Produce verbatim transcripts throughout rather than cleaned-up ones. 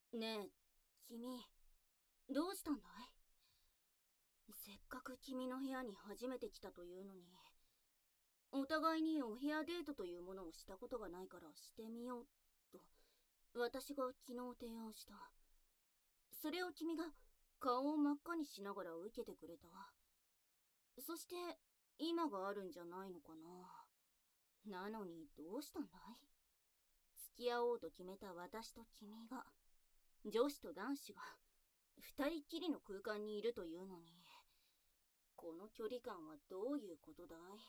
ねえ、君、どうしたんだい？せっかく君の部屋に初めて来たというのに、お互いにお部屋デートというものをしたことがないからしてみようと、私が昨日提案した。それを君が顔を真っ赤にしながら受けてくれた。そして、今があるんじゃないのかな。なのにどうしたんだい？付き合おうと決めた私と君が、女子と男子が、二人きりの空間にいるというのに、この距離感はどういうことだい？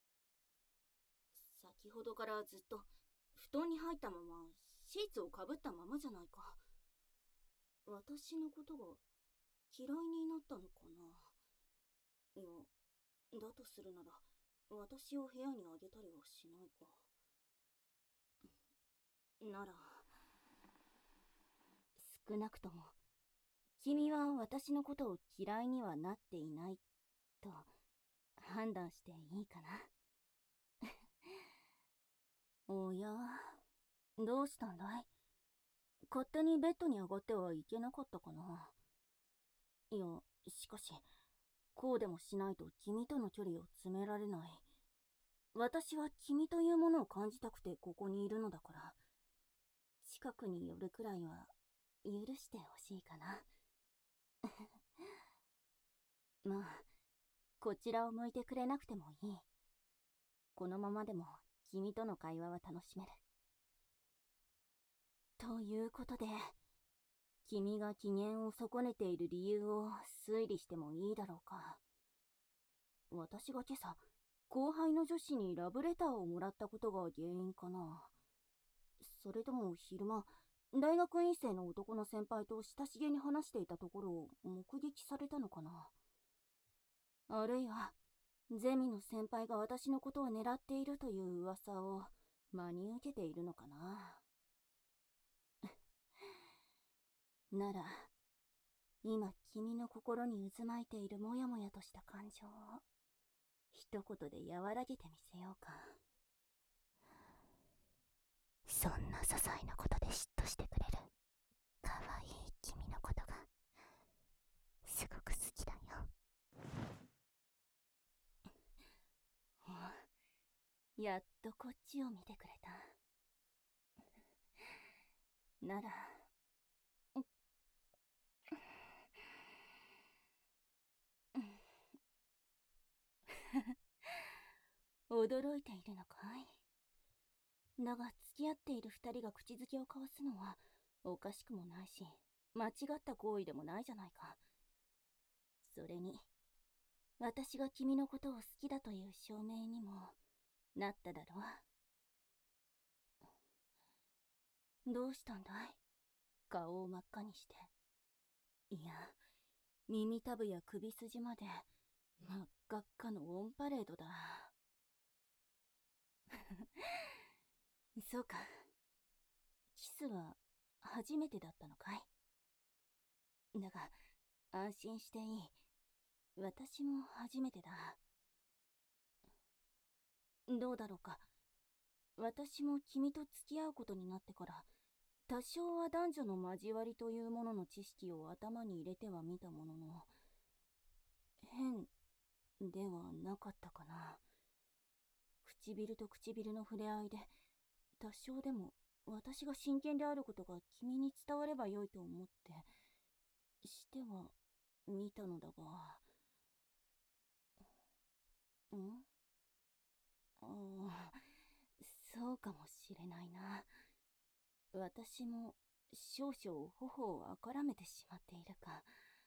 先ほどからずっと布団に入ったままシーツをかぶったままじゃないか。私のことが嫌いになったのかな。いや、だとするなら私を部屋にあげたりはしないか。なら、少なくとも君は私のことを嫌いにはなっていないと判断していいかな。おや、どうしたんだい？勝手にベッドに上がってはいけなかったかな。いや、しかし、こうでもしないと君との距離を詰められない。私は君というものを感じたくてここにいるのだから、近くに寄るくらいは許してほしいかな。まあ、こちらを向いてくれなくてもいい。このままでも君との会話は楽しめる。ということで、君が機嫌を損ねている理由を推理してもいいだろうか。私が今朝、後輩の女子にラブレターをもらったことが原因かな。それとも昼間、大学院生の男の先輩と親しげに話していたところを目撃されたのかな。あるいは、ゼミの先輩が私のことを狙っているという噂を真に受けているのかな。なら、今君の心に渦巻いているモヤモヤとした感情を一言で和らげてみせようか。そんな些細なことで嫉妬してくれる可愛い君のことがすごく好きだよ。やっとこっちを見てくれた。なら、驚いているのかい？だが付き合っている二人が口づけを交わすのはおかしくもないし、間違った行為でもないじゃないか。それに、私が君のことを好きだという証明にもなっただろう。どうしたんだい？顔を真っ赤にして。いや、耳たぶや首筋まで真っ赤っかのオンパレードだ。そうか。キスは初めてだったのかい？だが、安心していい。私も初めてだ。どうだろうか。私も君と付き合うことになってから、多少は男女の交わりというものの知識を頭に入れてはみたものの、変ではなかったかな。唇と唇の触れ合いで、多少でも私が真剣であることが君に伝わればよいと思って、しては見たのだが、んああ、そうかもしれないな。私も少々頬をあからめてしまっているか。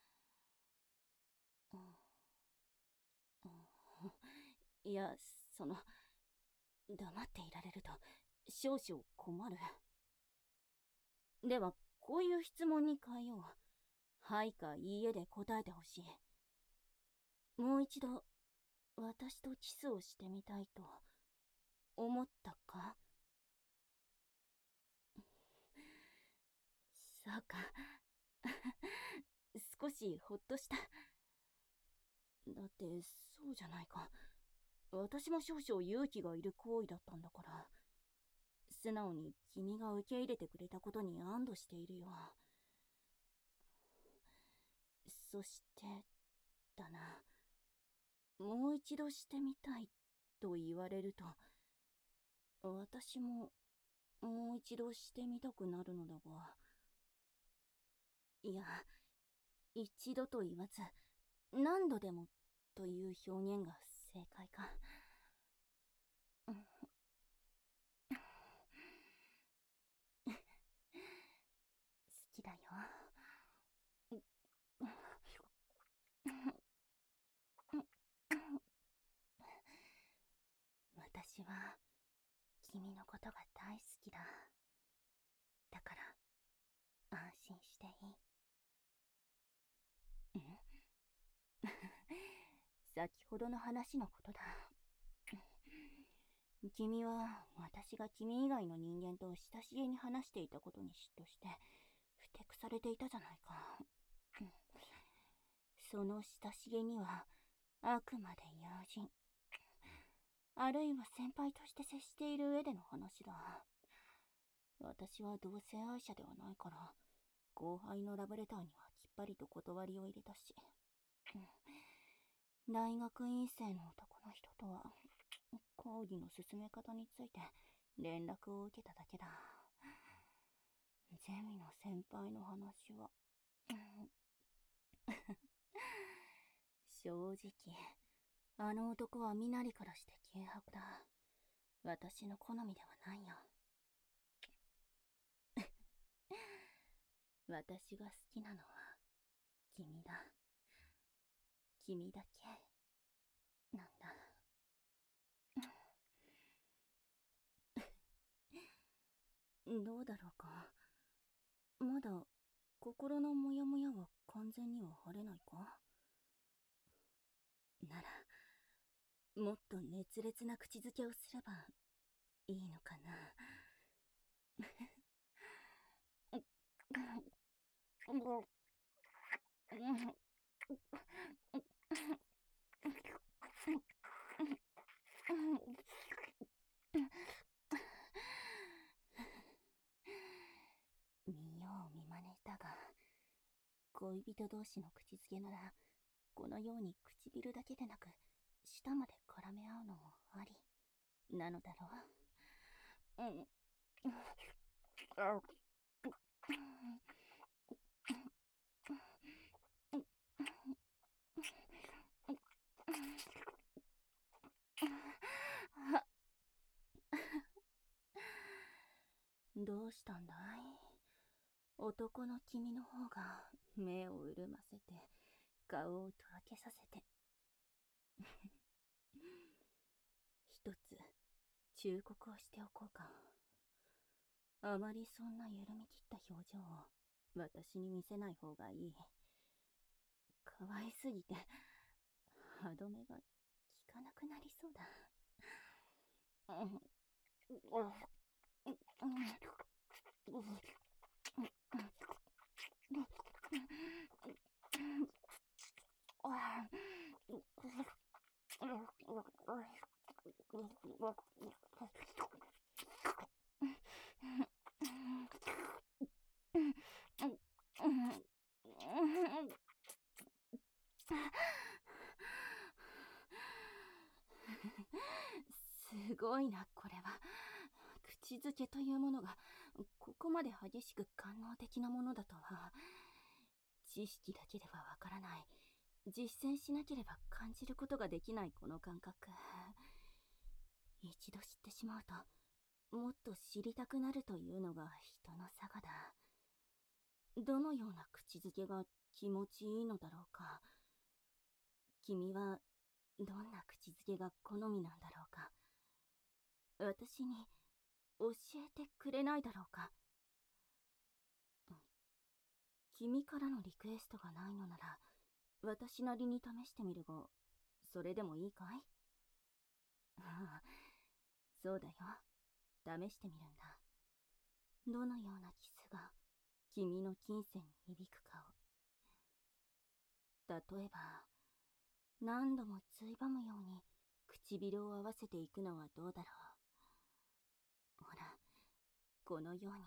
うんうん、いや、その、黙っていられると少々困る。では、こういう質問に変えよう。はいかいいえで答えてほしい。もう一度、私とキスをしてみたいと思ったか？そうか。少しほっとした。だって、そうじゃないか。私も少々勇気がいる行為だったんだから、素直に君が受け入れてくれたことに安堵しているよ。 そして、だな。もう一度してみたいと言われると、私ももう一度してみたくなるのだが、いや、一度と言わず、何度でもという表現が正解か。好きだよ。私は君のことが大好きだ。だから安心していい。ん先ほどの話のことだ。君は私が君以外の人間と親しげに話していたことに嫉妬してふてくされていたじゃないか。その親しげにはあくまで友人、あるいは先輩として接している上での話だ。私は同性愛者ではないから、後輩のラブレターにはきっぱりと断りを入れたし、大学院生の男の人とは講義の進め方について連絡を受けただけだ。ゼミの先輩の話は正直、あの男は身なりからして軽薄だ。私の好みではないよ。私が好きなのは君だ。君だけなんだ。どうだろうか。まだ心のモヤモヤは完全には晴れないか。ならもっと熱烈な口づけをすればいいのかな。見よう見まねだが、恋人同士の口づけならこのように唇だけでなく舌まで絡め合うのもありなのだろう。うんどうしたんだい？男の君の方が目を潤ませて顔をとろけさせて一つ忠告をしておこうか。あまりそんな緩み切った表情を私に見せない方がいい。可愛すぎて歯止めが効かなくなりそうだ。すごいな、これは。口づけというものがここまで激しく官能的なものだとは。知識だけではわからない、実践しなければ感じることができないこの感覚。一度知ってしまうともっと知りたくなるというのが人の差がだ。どのような口づけが気持ちいいのだろうか。君はどんな口づけが好みなんだろうか。私に教えてくれないだろうか。君からのリクエストがないのなら私なりに試してみるが、それでもいいかい？ああ、そうだよ。試してみるんだ。どのようなキスが君の金銭に響くかを。例えば、何度もついばむように唇を合わせていくのはどうだろう。ほら、このように。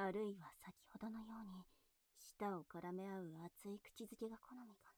あるいは先ほどのように舌を絡め合う熱い口づけが好みか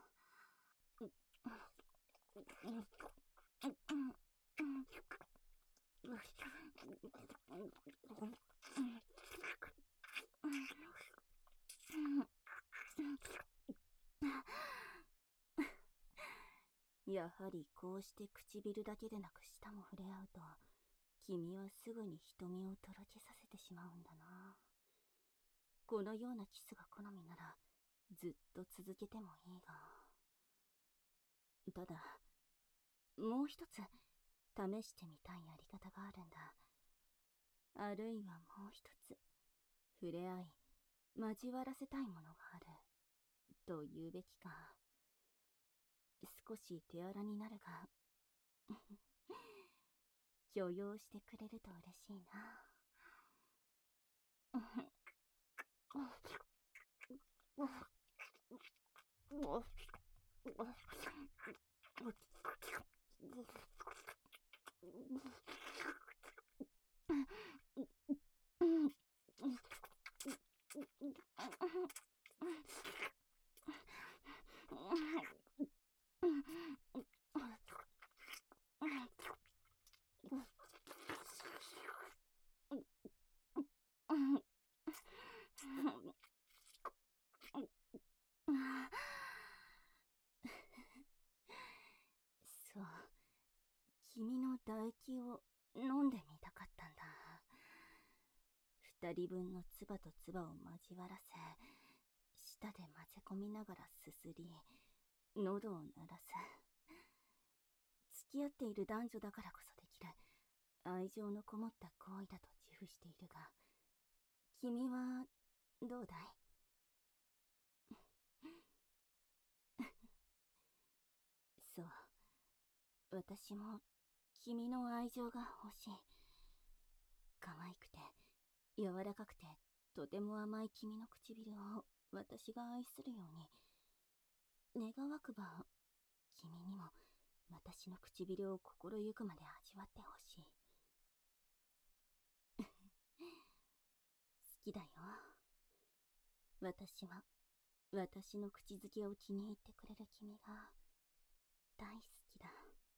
な。やはりこうして唇だけでなく舌も触れ合うと、君はすぐに瞳をとろけさせてしまうんだな。このようなキスが好みならずっと続けてもいいが。ただ、もう一つ試してみたいやり方があるんだ。あるいはもう一つ触れ合い交わらせたいものがあると言うべきか。少し手荒になるが許容してくれると嬉しいな。そう、君の唾液を飲んでみたかったんだ。二人分の唾と唾を交わらせ、舌で混ぜ込みながらすすり、喉を鳴らす。付き合っている男女だからこそできる愛情のこもった行為だと自負しているが、君はどうだい？そう、私も君の愛情が欲しい。可愛くて柔らかくてとても甘い君の唇を私が愛するように、願わくば君にも私の唇を心ゆくまで味わってほしい。好きだよ。私は私の口づけを気に入ってくれる君が大好きだ。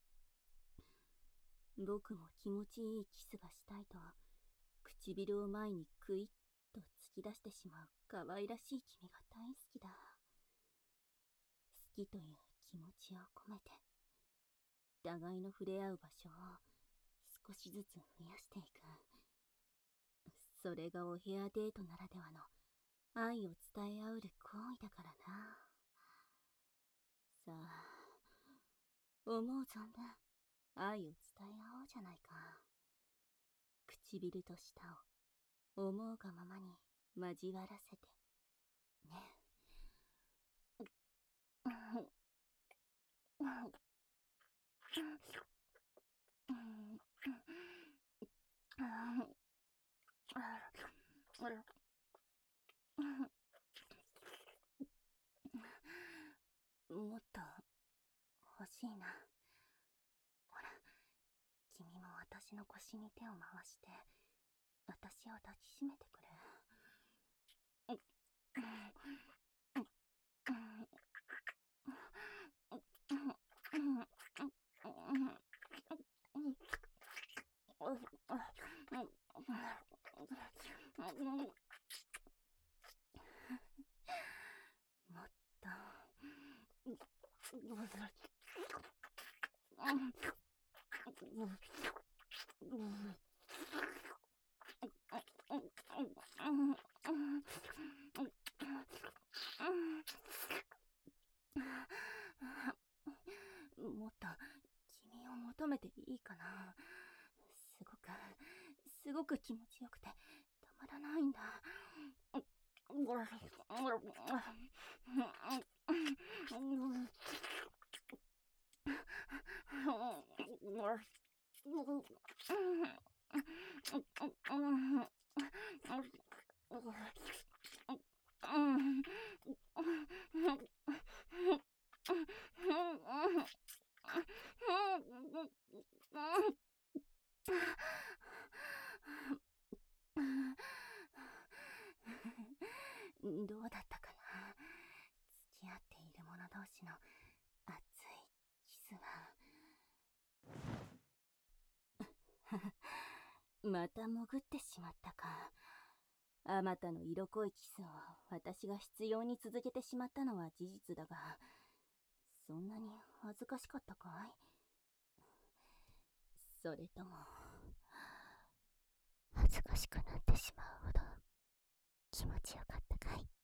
僕も気持ちいいキスがしたいと唇を前にクイッと突き出してしまう可愛らしい君が大好きだ。好きという気持ちを込めて互いの触れ合う場所を少しずつ増やしていく。それがお部屋デートならではの愛を伝え合うる行為だからな。さあ、思う存分愛を伝え合おうじゃないか。唇と舌を思うがままに交わらせてね。もっと欲しいな。ほら、君も私の腰に手を回して私を抱きしめてくれ。もっともっと君を求めていいかな。すごくすごく気持ちよくてたまらないんだ。 の熱いキスはまた潜ってしまったか。あまたの色濃いキスを私が必要に続けてしまったのは事実だが、そんなに恥ずかしかったかい？それとも恥ずかしくなってしまうほど気持ちよかったかい？